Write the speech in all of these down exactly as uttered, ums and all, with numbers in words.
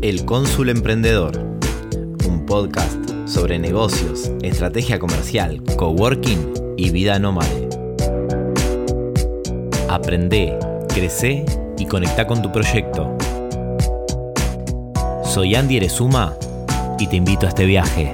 El Cónsul Emprendedor, un podcast sobre negocios, estrategia comercial, coworking y vida nómade. Aprende, crece y conecta con tu proyecto. Soy Andy Erezuma y te invito a este viaje.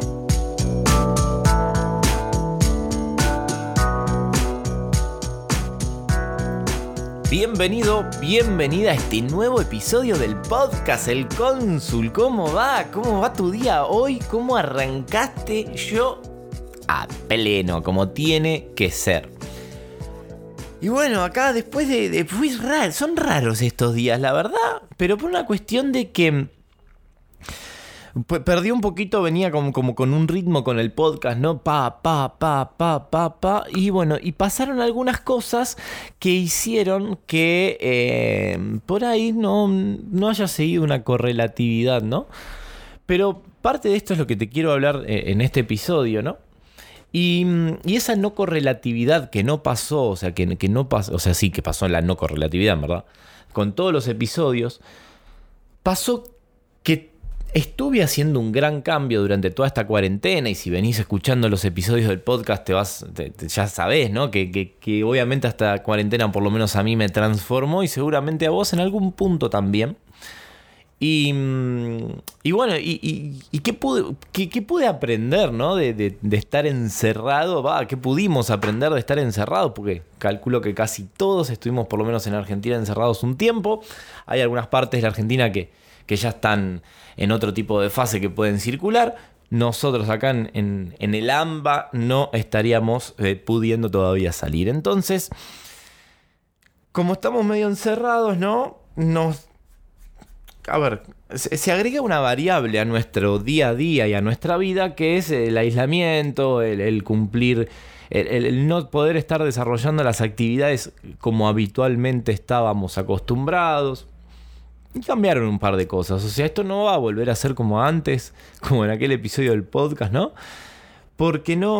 Bienvenido, bienvenida a este nuevo episodio del podcast El Cónsul. ¿Cómo va? ¿Cómo va tu día hoy? ¿Cómo arrancaste? Yo a pleno, como tiene que ser. Y bueno, acá después de... de fui raro, son raros estos días, la verdad, pero por una cuestión de que... Perdí un poquito, venía como, como con un ritmo con el podcast, ¿no? Pa, pa, pa, pa, pa, pa. Y bueno, y pasaron algunas cosas que hicieron que eh, por ahí no, no haya seguido una correlatividad, ¿no? Pero parte de esto es lo que te quiero hablar eh, en este episodio, ¿no? Y, y esa no correlatividad que no pasó, o sea, que, que no pasó, o sea, sí que pasó la no correlatividad, ¿verdad? Con todos los episodios, pasó que estuve haciendo un gran cambio durante toda esta cuarentena, y si venís escuchando los episodios del podcast te vas, te, te, ya sabés, ¿no? Que, que, que obviamente esta cuarentena por lo menos a mí me transformó y seguramente a vos en algún punto también. Y, y bueno, y, y, y qué, pude, qué, qué pude aprender, ¿no? De, de, de estar encerrado, va, ¿qué pudimos aprender de estar encerrados? Porque calculo que casi todos estuvimos por lo menos en Argentina encerrados un tiempo. Hay algunas partes de la Argentina que, que ya están en otro tipo de fase que pueden circular. Nosotros acá en, en, en el AMBA no estaríamos eh, pudiendo todavía salir. Entonces, como estamos medio encerrados, ¿no? Nos... A ver, se, se agrega una variable a nuestro día a día y a nuestra vida, que es el aislamiento, el, el cumplir, el, el, el no poder estar desarrollando las actividades como habitualmente estábamos acostumbrados. Y cambiaron un par de cosas. O sea, esto no va a volver a ser como antes, como en aquel episodio del podcast, ¿no? Porque no,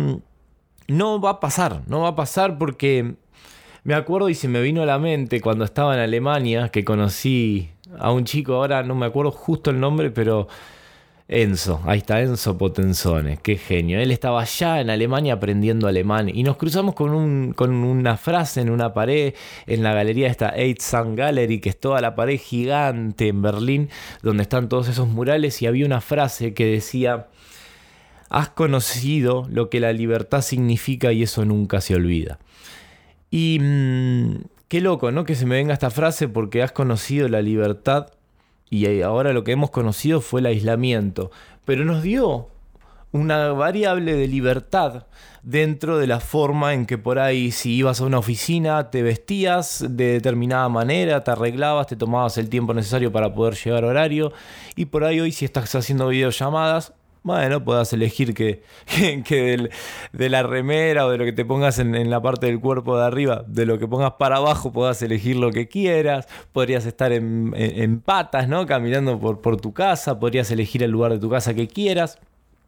no va a pasar. No va a pasar porque me acuerdo y se me vino a la mente cuando estaba en Alemania, que conocí a un chico, ahora no me acuerdo justo el nombre, pero Enzo, ahí está Enzo Potenzone, qué genio. Él estaba allá en Alemania aprendiendo alemán y nos cruzamos con, un, con una frase en una pared en la galería esta Eight Sun Gallery, que es toda la pared gigante en Berlín donde están todos esos murales, y había una frase que decía: has conocido lo que la libertad significa y eso nunca se olvida. Y mmm, qué loco, ¿no? Que se me venga esta frase, porque has conocido la libertad y ahora lo que hemos conocido fue el aislamiento, pero nos dio una variable de libertad dentro de la forma en que por ahí, si ibas a una oficina, te vestías de determinada manera, te arreglabas, te tomabas el tiempo necesario para poder llegar a horario, y por ahí hoy, si estás haciendo videollamadas, bueno, puedas elegir que, que, que del, de la remera o de lo que te pongas en, en la parte del cuerpo de arriba, de lo que pongas para abajo, puedas elegir lo que quieras. Podrías estar en, en, en patas, ¿no? Caminando por, por tu casa, podrías elegir el lugar de tu casa que quieras.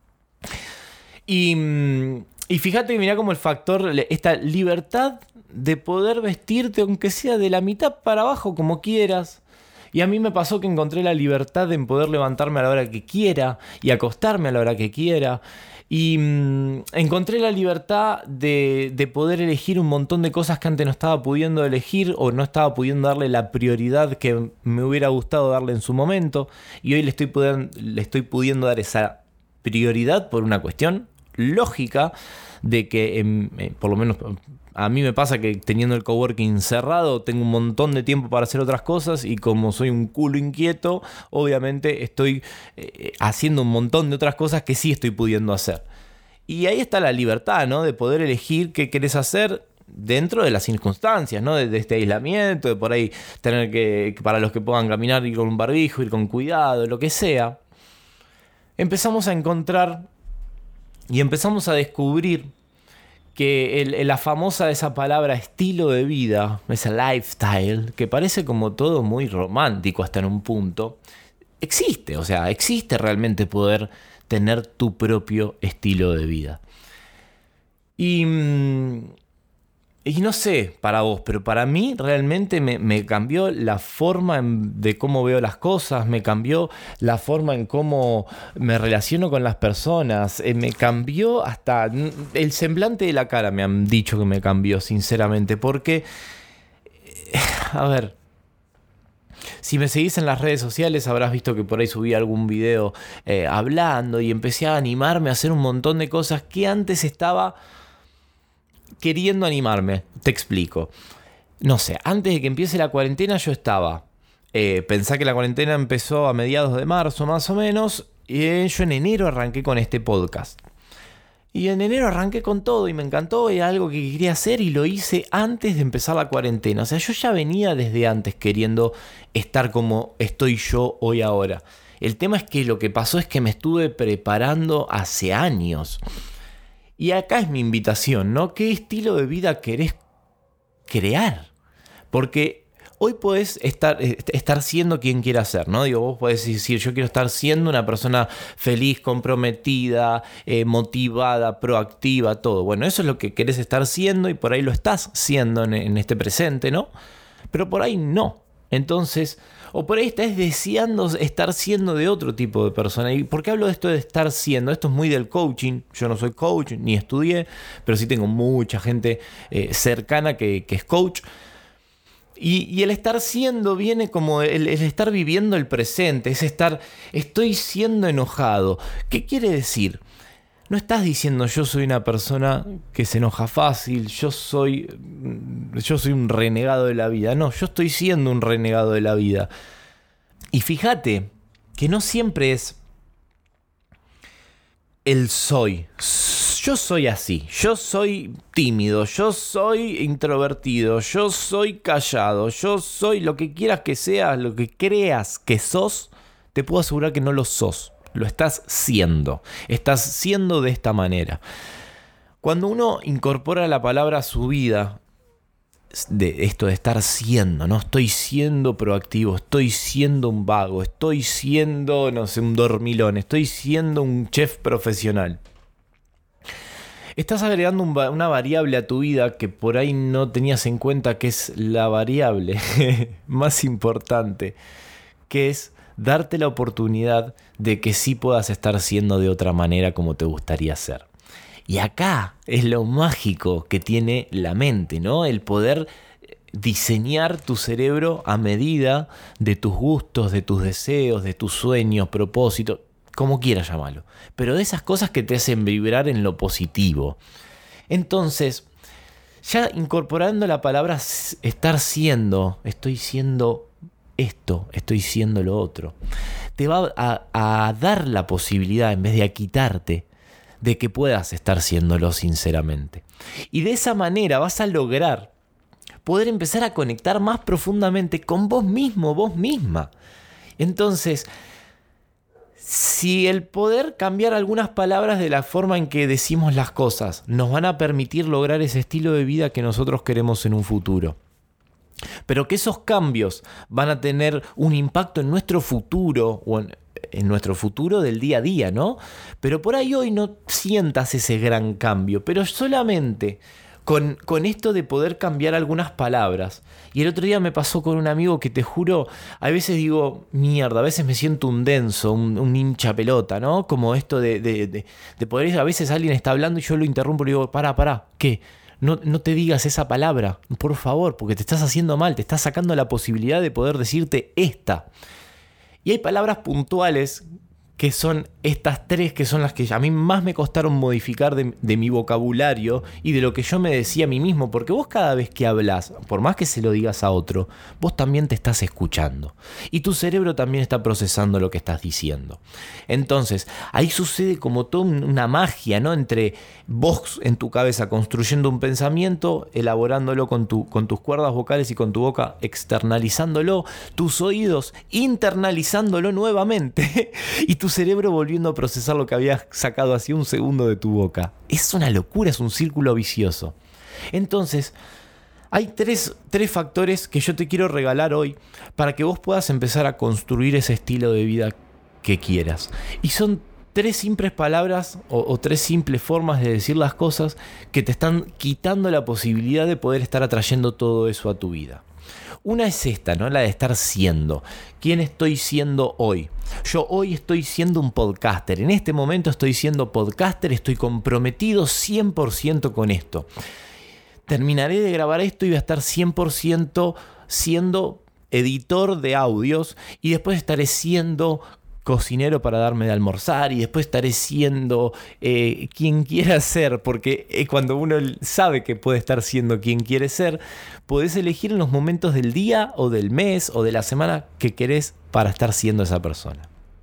Y, y fíjate que mirá como el factor, esta libertad de poder vestirte, aunque sea de la mitad para abajo, como quieras. Y a mí me pasó que encontré la libertad en poder levantarme a la hora que quiera y acostarme a la hora que quiera. Y mmm, encontré la libertad de, de poder elegir un montón de cosas que antes no estaba pudiendo elegir o no estaba pudiendo darle la prioridad que me hubiera gustado darle en su momento. Y hoy le estoy pudiendo, le estoy pudiendo dar esa prioridad por una cuestión lógica de que, eh, por lo menos... A mí me pasa que teniendo el coworking cerrado tengo un montón de tiempo para hacer otras cosas, y como soy un culo inquieto, obviamente estoy eh, haciendo un montón de otras cosas que sí estoy pudiendo hacer. Y ahí está la libertad, ¿no? De poder elegir qué querés hacer dentro de las circunstancias, ¿no? De, de este aislamiento, de por ahí tener que, para los que puedan caminar, ir con un barbijo, ir con cuidado, lo que sea. Empezamos a encontrar y empezamos a descubrir que el, la famosa esa palabra estilo de vida, esa lifestyle, que parece como todo muy romántico hasta en un punto, existe, o sea, existe realmente poder tener tu propio estilo de vida. Y, Y no sé para vos, pero para mí realmente me, me cambió la forma en, de cómo veo las cosas, me cambió la forma en cómo me relaciono con las personas, eh, me cambió hasta el semblante de la cara, me han dicho que me cambió, sinceramente, porque, eh, a ver, si me seguís en las redes sociales habrás visto que por ahí subí algún video eh, hablando y empecé a animarme a hacer un montón de cosas que antes estaba queriendo animarme. Te explico. No sé, antes de que empiece la cuarentena yo estaba... Eh, pensá que la cuarentena empezó a mediados de marzo más o menos y eh, yo en enero arranqué con este podcast. Y en enero arranqué con todo y me encantó, era algo que quería hacer y lo hice antes de empezar la cuarentena. O sea, yo ya venía desde antes queriendo estar como estoy yo hoy ahora. El tema es que lo que pasó es que me estuve preparando hace años. Y acá es mi invitación, ¿no? ¿Qué estilo de vida querés crear? Porque hoy podés estar, estar siendo quien quieras ser, ¿no? Digo, vos podés decir, yo quiero estar siendo una persona feliz, comprometida, eh, motivada, proactiva, todo. Bueno, eso es lo que querés estar siendo y por ahí lo estás siendo en, en este presente, ¿no? Pero por ahí no. Entonces, o por ahí estás deseando estar siendo de otro tipo de persona. ¿Y por qué hablo de esto de estar siendo? Esto es muy del coaching. Yo no soy coach, ni estudié, pero sí tengo mucha gente eh, cercana que, que es coach. Y, y el estar siendo viene como el, el estar viviendo el presente, es estar, estoy siendo enojado. ¿Qué quiere decir? No estás diciendo yo soy una persona que se enoja fácil, yo soy, yo soy un renegado de la vida. No, yo estoy siendo un renegado de la vida. Y fíjate que no siempre es el soy. Yo soy así, yo soy tímido, yo soy introvertido, yo soy callado, yo soy lo que quieras que seas, lo que creas que sos, te puedo asegurar que no lo sos. Lo estás siendo. Estás siendo de esta manera. Cuando uno incorpora la palabra a su vida, de esto de estar siendo, no estoy siendo proactivo, estoy siendo un vago, estoy siendo, no sé, un dormilón, estoy siendo un chef profesional. Estás agregando un, una variable a tu vida que por ahí no tenías en cuenta, que es la variable más importante, que es darte la oportunidad de que sí puedas estar siendo de otra manera como te gustaría ser. Y acá es lo mágico que tiene la mente, ¿no? El poder diseñar tu cerebro a medida de tus gustos, de tus deseos, de tus sueños, propósitos, como quieras llamarlo. Pero de esas cosas que te hacen vibrar en lo positivo. Entonces, ya incorporando la palabra estar siendo, estoy siendo esto, estoy siendo lo otro, te va a, a dar la posibilidad, en vez de a quitarte, de que puedas estar siéndolo sinceramente. Y de esa manera vas a lograr poder empezar a conectar más profundamente con vos mismo, vos misma. Entonces, si el poder cambiar algunas palabras de la forma en que decimos las cosas nos van a permitir lograr ese estilo de vida que nosotros queremos en un futuro, pero que esos cambios van a tener un impacto en nuestro futuro o en, en nuestro futuro del día a día, ¿no? Pero por ahí hoy no sientas ese gran cambio, pero solamente con, con esto de poder cambiar algunas palabras. Y el otro día me pasó con un amigo que te juro, a veces digo, mierda, a veces me siento un denso, un, un hincha pelota, ¿no? Como esto de, de, de, de poder, a veces alguien está hablando y yo lo interrumpo y digo, pará, pará, ¿qué? No, no te digas esa palabra, por favor, porque te estás haciendo mal, te estás sacando la posibilidad de poder decirte esta. Y hay palabras puntuales que son estas tres, que son las que a mí más me costaron modificar de, de mi vocabulario y de lo que yo me decía a mí mismo, porque vos cada vez que hablas, por más que se lo digas a otro, vos también te estás escuchando y tu cerebro también está procesando lo que estás diciendo. Entonces, ahí sucede como toda una magia, ¿no? Entre vos en tu cabeza construyendo un pensamiento, elaborándolo con, tu, con tus cuerdas vocales y con tu boca externalizándolo, tus oídos internalizándolo nuevamente y tu cerebro volviendo a procesar lo que habías sacado hace un segundo de tu boca. Es una locura, es un círculo vicioso. Entonces, hay tres, tres factores que yo te quiero regalar hoy para que vos puedas empezar a construir ese estilo de vida que quieras. Y son tres simples palabras o, o tres simples formas de decir las cosas que te están quitando la posibilidad de poder estar atrayendo todo eso a tu vida. Una es esta, ¿no? La de estar siendo. ¿Quién estoy siendo hoy? Yo hoy estoy siendo un podcaster. En este momento estoy siendo podcaster, estoy comprometido cien por ciento con esto. Terminaré de grabar esto y voy a estar cien por ciento siendo editor de audios y después estaré siendo cocinero para darme de almorzar y después estaré siendo eh, quien quiera ser, porque eh, cuando uno sabe que puede estar siendo quien quiere ser, podés elegir en los momentos del día o del mes o de la semana que querés para estar siendo esa persona.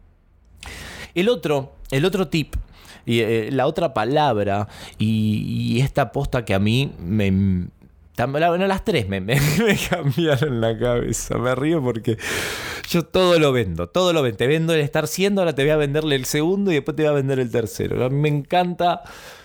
El otro, el otro tip, y, eh, la otra palabra y, y esta posta que a mí me... Bueno, las tres me, me, me cambiaron la cabeza. Me río porque yo todo lo vendo. Todo lo vendo. Te vendo el estar siendo, ahora te voy a venderle el segundo y después te voy a vender el tercero. Me encanta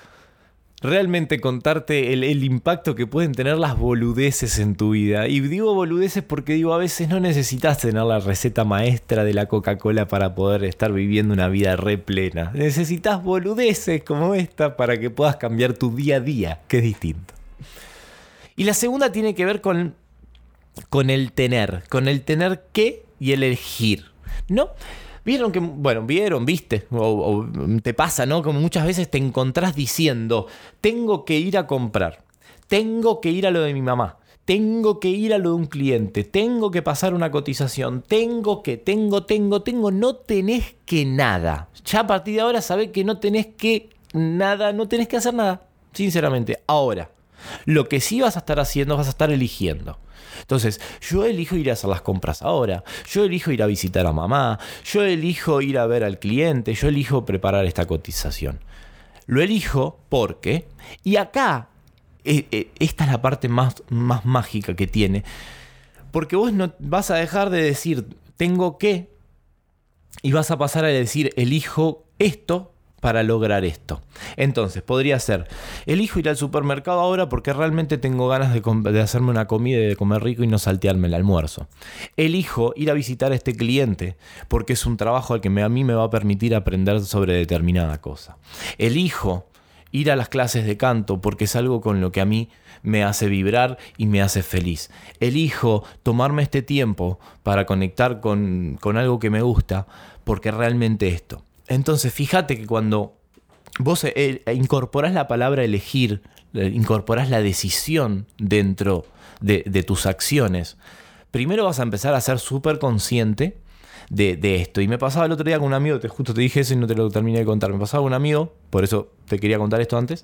realmente contarte el, el impacto que pueden tener las boludeces en tu vida. Y digo boludeces porque digo, a veces no necesitas tener la receta maestra de la Coca-Cola para poder estar viviendo una vida re plena. Necesitas boludeces como esta para que puedas cambiar tu día a día, que es distinto. Y la segunda tiene que ver con, con el tener, con el tener que y el elegir, ¿no? Vieron que, bueno, vieron, viste, o, o te pasa, ¿no? Como muchas veces te encontrás diciendo, tengo que ir a comprar, tengo que ir a lo de mi mamá, tengo que ir a lo de un cliente, tengo que pasar una cotización, tengo que, tengo, tengo, tengo, no tenés que nada. Ya a partir de ahora sabés que no tenés que nada, no tenés que hacer nada, sinceramente. Ahora, lo que sí vas a estar haciendo, vas a estar eligiendo. Entonces, yo elijo ir a hacer las compras ahora, yo elijo ir a visitar a mamá, yo elijo ir a ver al cliente, yo elijo preparar esta cotización. Lo elijo porque, y acá, eh, eh, esta es la parte más, más mágica que tiene, porque vos no vas a dejar de decir tengo que y vas a pasar a decir elijo esto para lograr esto. Entonces, podría ser, elijo ir al supermercado ahora porque realmente tengo ganas de, com- de hacerme una comida y de comer rico y no saltearme el almuerzo. Elijo ir a visitar a este cliente porque es un trabajo al que me, a mí me va a permitir aprender sobre determinada cosa. Elijo ir a las clases de canto porque es algo con lo que a mí me hace vibrar y me hace feliz. Elijo tomarme este tiempo para conectar con, con algo que me gusta porque realmente esto. Entonces, fíjate que cuando vos eh, incorporás la palabra elegir, eh, incorporás la decisión dentro de, de tus acciones, primero vas a empezar a ser súper consciente de, de esto. Y me pasaba el otro día con un amigo, te, justo te dije eso y no te lo terminé de contar. Me pasaba con un amigo, por eso te quería contar esto antes,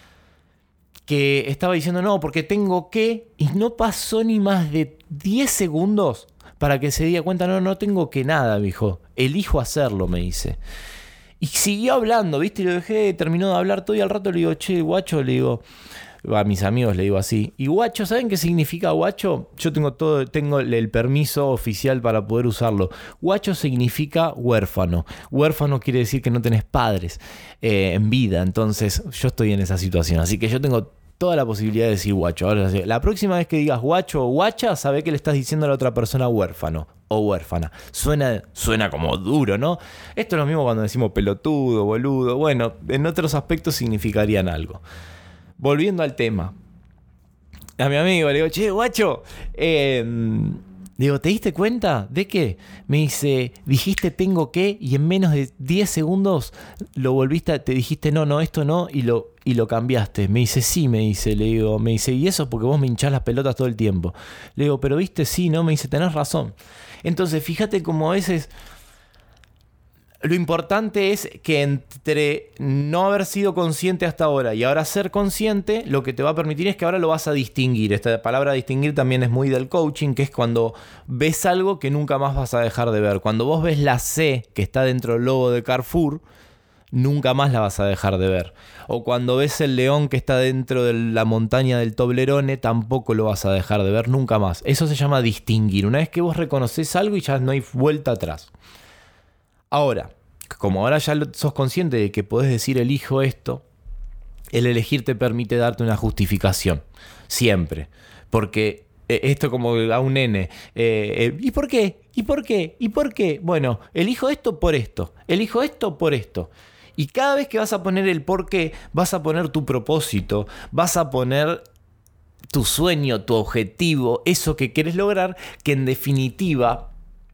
que estaba diciendo no, porque tengo que, y no pasó ni más de diez segundos para que se diera cuenta, no, no tengo que nada, dijo, elijo hacerlo, me dice. Y siguió hablando, ¿viste? Y lo dejé, terminó de hablar todo y al rato le digo, che, guacho, le digo, a mis amigos le digo así. Y guacho, ¿saben qué significa guacho? Yo tengo todo, tengo el permiso oficial para poder usarlo. Guacho significa huérfano. Huérfano quiere decir que no tenés padres eh, en vida. Entonces, yo estoy en esa situación. Así que yo tengo toda la posibilidad de decir guacho. Ahora, la próxima vez que digas guacho o guacha, sabés que le estás diciendo a la otra persona huérfano o huérfana. Suena, suena como duro, ¿no? Esto es lo mismo cuando decimos pelotudo, boludo. Bueno, en otros aspectos significarían algo. Volviendo al tema. A mi amigo le digo, che, guacho, eh, digo, ¿te diste cuenta de qué? Me dice, dijiste tengo que y en menos de diez segundos lo volviste, te dijiste no, no, esto no y lo, y lo cambiaste. Me dice, sí, me dice, le digo, me dice, y eso porque vos me hinchás las pelotas todo el tiempo. Le digo, pero viste, sí, no, me dice, tenés razón. Entonces, fíjate cómo a veces lo importante es que entre no haber sido consciente hasta ahora y ahora ser consciente, lo que te va a permitir es que ahora lo vas a distinguir. Esta palabra distinguir también es muy del coaching, que es cuando ves algo que nunca más vas a dejar de ver. Cuando vos ves la C que está dentro del logo de Carrefour, nunca más la vas a dejar de ver. O cuando ves el león que está dentro de la montaña del Toblerone, tampoco lo vas a dejar de ver nunca más. Eso se llama distinguir. Una vez que vos reconoces algo y ya no hay vuelta atrás. Ahora, como ahora ya sos consciente de que podés decir elijo esto, el elegir te permite darte una justificación. Siempre. Porque esto como a un nene. Eh, eh, ¿Y por qué? ¿Y por qué? ¿Y por qué? Bueno, elijo esto por esto. Elijo esto por esto. Y cada vez que vas a poner el por qué, vas a poner tu propósito, vas a poner tu sueño, tu objetivo, eso que quieres lograr, que en definitiva,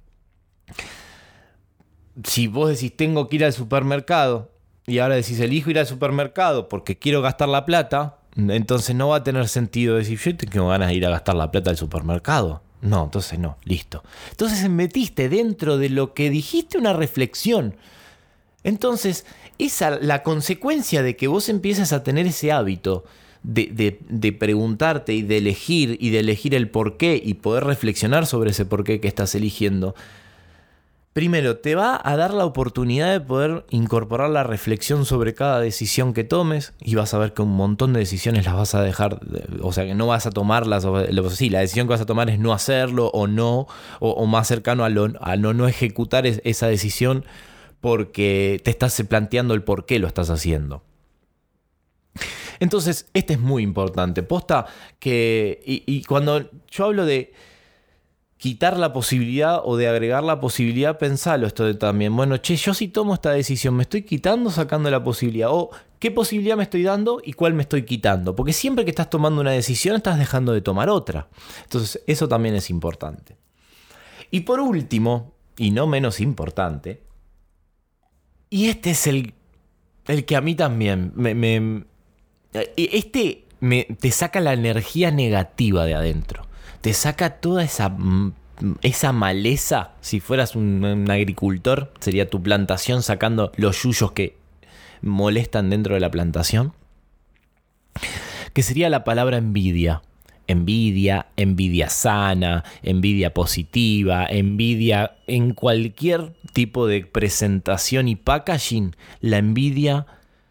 si vos decís tengo que ir al supermercado y ahora decís elijo ir al supermercado porque quiero gastar la plata, entonces no va a tener sentido decir yo tengo ganas de ir a gastar la plata al supermercado. No, entonces no, listo. Entonces metiste dentro de lo que dijiste una reflexión. Entonces, esa, la consecuencia de que vos empieces a tener ese hábito de, de, de preguntarte y de elegir y de elegir el porqué y poder reflexionar sobre ese porqué que estás eligiendo, primero, te va a dar la oportunidad de poder incorporar la reflexión sobre cada decisión que tomes y vas a ver que un montón de decisiones las vas a dejar, o sea, que no vas a tomarlas, o, sí, la decisión que vas a tomar es no hacerlo o no, o, o más cercano a, lo, a no, no ejecutar es, esa decisión porque te estás planteando el por qué lo estás haciendo. Entonces, este es muy importante. Posta que, y, y cuando yo hablo de quitar la posibilidad o de agregar la posibilidad, pensalo esto de también. Bueno, che, yo si tomo esta decisión, ¿me estoy quitando o sacando la posibilidad? O ¿qué posibilidad me estoy dando y cuál me estoy quitando? Porque siempre que estás tomando una decisión, estás dejando de tomar otra. Entonces, eso también es importante. Y por último, y no menos importante, y este es el, el que a mí también me... me este me, te saca la energía negativa de adentro. Te saca toda esa, esa maleza. Si fueras un, un agricultor, sería tu plantación sacando los yuyos que molestan dentro de la plantación. Que sería la palabra envidia. Envidia, envidia sana, envidia positiva, envidia en cualquier tipo de presentación y packaging. La envidia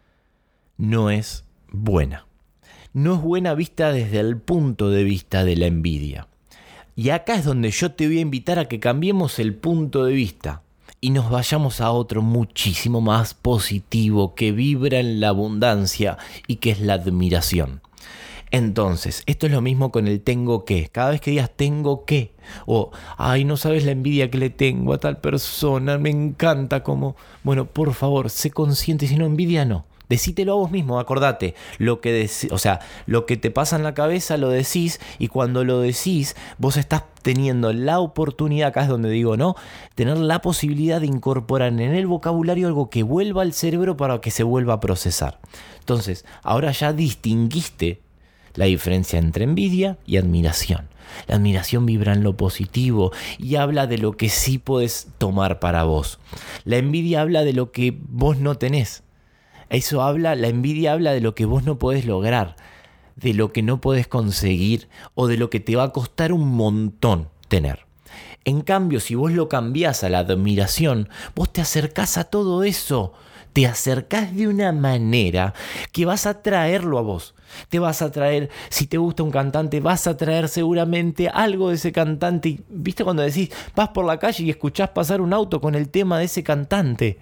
no es buena. No es buena vista desde el punto de vista de la envidia. Y acá es donde yo te voy a invitar a que cambiemos el punto de vista y nos vayamos a otro muchísimo más positivo que vibra en la abundancia y que es la admiración. Entonces, esto es lo mismo con el tengo que. Cada vez que digas tengo que, o ay, no sabes la envidia que le tengo a tal persona, me encanta como, bueno, por favor, sé consciente, si no envidia no. Decítelo a vos mismo, acordate, lo que dec- o sea, lo que te pasa en la cabeza lo decís y cuando lo decís vos estás teniendo la oportunidad, acá es donde digo no, tener la posibilidad de incorporar en el vocabulario algo que vuelva al cerebro para que se vuelva a procesar. Entonces, ahora ya distinguiste la diferencia entre envidia y admiración. La admiración vibra en lo positivo y habla de lo que sí podés tomar para vos. La envidia habla de lo que vos no tenés. Eso habla, la envidia habla de lo que vos no podés lograr, de lo que no podés conseguir o de lo que te va a costar un montón tener. En cambio, si vos lo cambiás a la admiración, vos te acercás a todo eso. Te acercás de una manera que vas a traerlo a vos. Te vas a traer, si te gusta un cantante, vas a traer seguramente algo de ese cantante. Y, ¿viste cuando decís, vas por la calle y escuchás pasar un auto con el tema de ese cantante?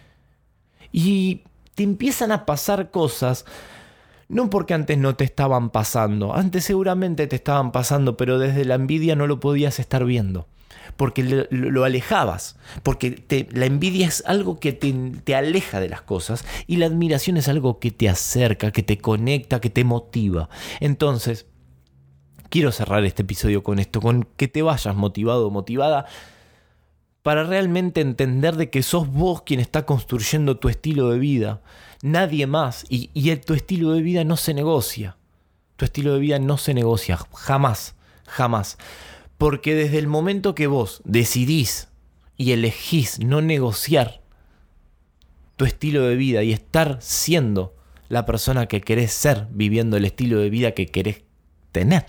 Y te empiezan a pasar cosas, no porque antes no te estaban pasando, antes seguramente te estaban pasando, pero desde la envidia no lo podías estar viendo, porque lo, lo alejabas, porque te, la envidia es algo que te, te aleja de las cosas y la admiración es algo que te acerca, que te conecta, que te motiva. Entonces, quiero cerrar este episodio con esto, con que te vayas motivado o motivada, para realmente entender de que sos vos quien está construyendo tu estilo de vida, nadie más, y, y el, tu estilo de vida no se negocia, tu estilo de vida no se negocia, jamás, jamás, porque desde el momento que vos decidís y elegís no negociar tu estilo de vida y estar siendo la persona que querés ser, viviendo el estilo de vida que querés tener,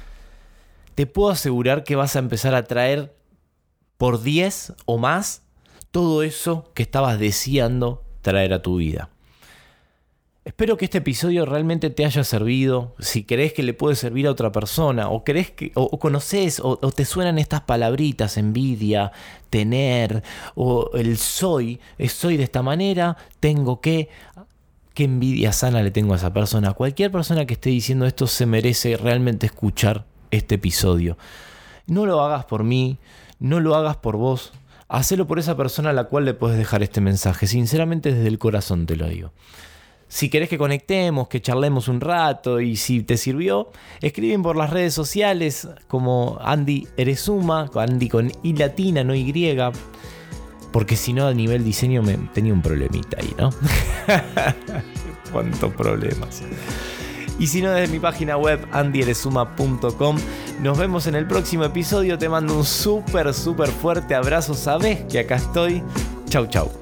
te puedo asegurar que vas a empezar a traer por diez o más todo eso que estabas deseando traer a tu vida. Espero que este episodio realmente te haya servido. Si crees que le puede servir a otra persona, o crees que, o, o conoces, o, o te suenan estas palabritas, envidia, tener, o el soy, soy de esta manera, tengo que, qué envidia sana le tengo a esa persona. Cualquier persona que esté diciendo esto se merece realmente escuchar este episodio. No lo hagas por mí. No lo hagas por vos, hacelo por esa persona a la cual le podés dejar este mensaje. Sinceramente, desde el corazón te lo digo. Si querés que conectemos, que charlemos un rato y si te sirvió, escriben por las redes sociales como Andy Erezuma, Andy con I latina, no Y, porque si no a nivel diseño me tenía un problemita ahí, ¿no? Cuántos problemas. Y si no, desde mi página web andy erezuma punto com. Nos vemos en el próximo episodio. Te mando un súper, súper fuerte abrazo. Sabés que acá estoy. Chau, chau.